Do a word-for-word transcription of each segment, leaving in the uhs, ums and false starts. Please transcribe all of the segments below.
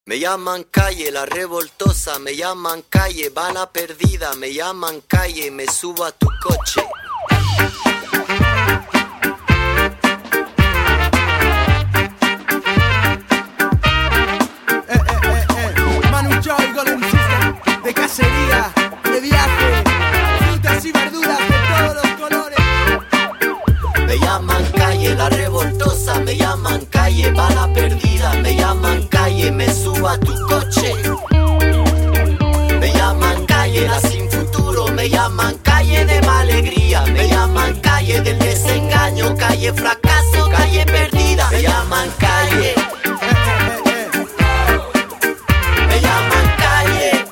Me llaman calle, la revoltosa, me llaman calle, bala perdida, me llaman calle, me subo a tu coche. Eh, eh, eh, eh. Manu Chao y Golden System, de cacería, de viaje, frutas y verduras de todos los colores. Me llaman calle, la revoltosa, me llaman calle, bala perdida, me llaman calle, me subo a tu coche. Me llaman calle, la sin futuro, me llaman calle de mala alegría, me llaman calle del desengaño, calle fracaso, calle perdida, me llaman calle. Me llaman calle.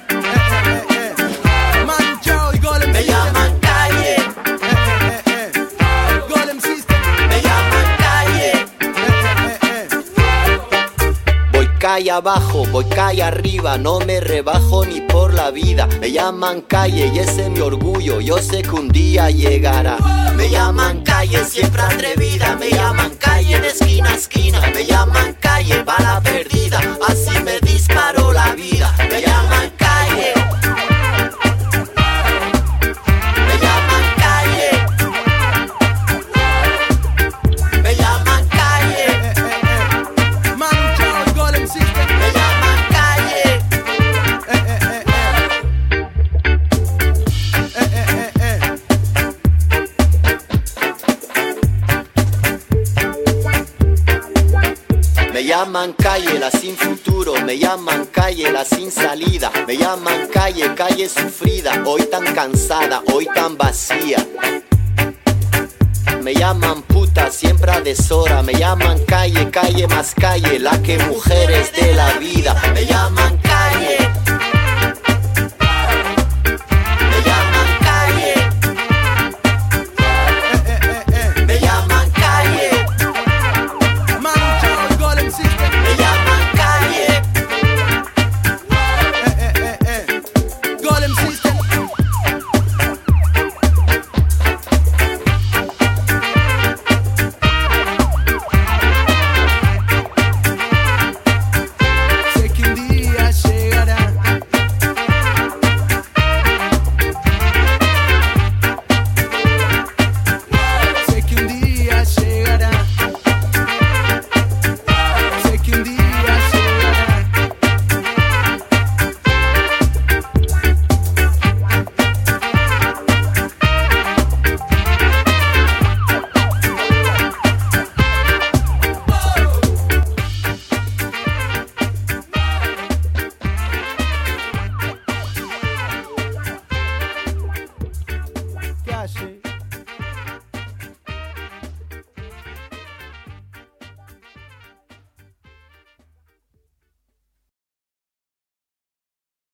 Manu Chao y Golden Me System, llaman calle. eh, eh, eh. Golden System, Me llaman calle. eh, eh, eh. Voy calle abajo, voy calle arriba, no me rebajo ni por la vida. Me llaman calle y ese es mi orgullo, yo sé que un día llegará. Me llaman calle siempre atrevida, me llaman calle de esquina a esquina, me llaman calle bala perdida, así me disparó la vida. Me llaman calle. Me llaman calle. Me llaman calle. Eh, eh, eh. Manu Chao y Golden System, Me llaman calle. eh, eh, eh, eh. Eh, eh, eh, eh. Me llaman calle, la sin futuro, me llaman calle, la sin salida, me llaman calle, calle sufrida, hoy tan cansada, hoy tan vacía. Me llaman puta, siempre a deshora, me llaman calle, calle más calle, la que mujeres de la vida.